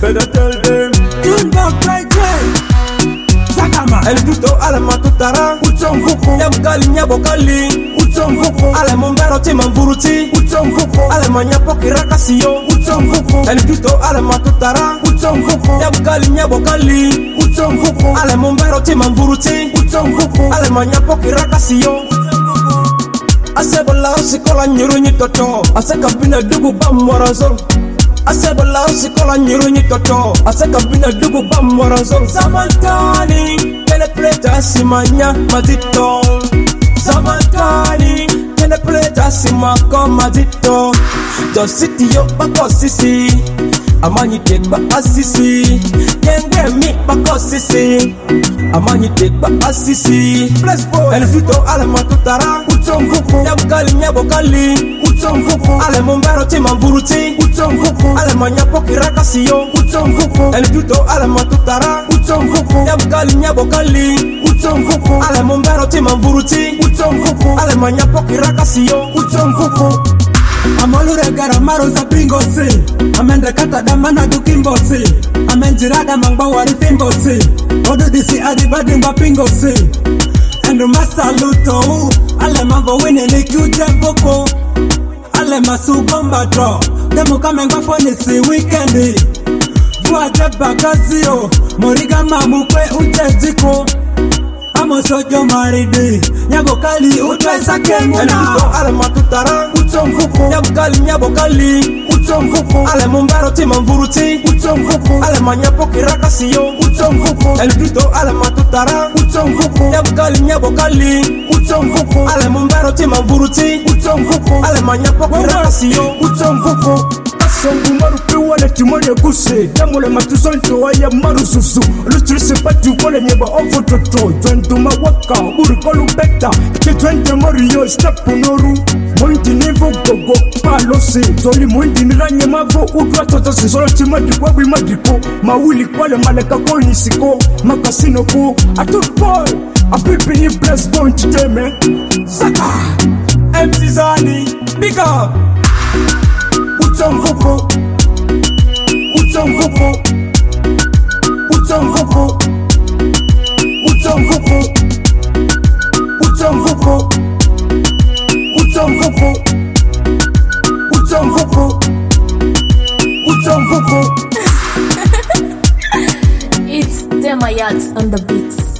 better tell them. Kimbo KJ Sakama El tuto ale matutara Uchomvuku ya mkali nyabo kali Uchomvuku ale mumbero tima mvuruti Uchomvuku ale manyapo kiraka siyo Uchomvuku El tuto ale matutara Uchomvuku ya mkali nyabo kali Uchomvuku ale mumbero tima mvuruti Uchomvuku ale manyapo kiraka siyo Asebola usikola nyurunyi toto Aseka bina dugu bamwarazo Asebola usikola nyurunyi toto Aseka bina dugu bamwarazo Zamantani Telepleta simanya madito Zamantani Telepleta simako madito Do city yo bako sisi Amanyi tek ba asisi Yenge mi bako sisi Amanyi tek ba asisi Bless boy El fito ale matutara Uchomvuku ya mkali nyabo kali Uchomvuku ale mumbero tima mvuruti Uchomvuku ale manyapo kiraka siyo Uchomvuku El tuto ale matutara Uchomvuku ya mkali nyabo kali Uchomvuku ale mumbero tima mvuruti Uchomvuku ale manyapo kiraka siyo Uchomvuku Amalure gara maro za pingosi Amende kata damana dukimbosi Amenjirada mangba wari fimbosi Odo disi adibadi mba pingosi Endo masaluto Ale mambo wine ni kuje voko Ale masu bomba draw Demo kamengwa fonisi weekendi Vua jeba kazio Moriga mamukwe ujejiko Amo sojo maridi Nyabo kali utweza El kemuna tuto ale matutara Uchomvuku ya mkali nyabo kali Uchomvuku ale mumbero tima mvuruti Uchomvuku ale manyapo kiraka siyo Uchomvuku El tuto ale matutara Uchomvuku ya mkali nyabo kali Uchomvuku ale mumbero tima mvuruti Uchomvuku ale manyapo kiraka siyo Uchomvuku Songu marupe wale timone kuse Yamule matuzonto wa ya marususu Lutrise pati wale nyeba ovo toto Twentuma waka buri kolu beta Kitwente moriyo step unoru Mwindi nivu gogo palose Toli mwindi niranye mavo udwa toto Sisolo timadiko wabi madiko Mawili kwale maleka koni siko Makasino ko Atutboy Apipi ni bless point teme Saka MC Zani Big up Uchomvuku Uchomvuku Uchomvuku Uchomvuku Uchomvuku Uchomvuku Uchomvuku Uchomvuku It's Demayat on the beats.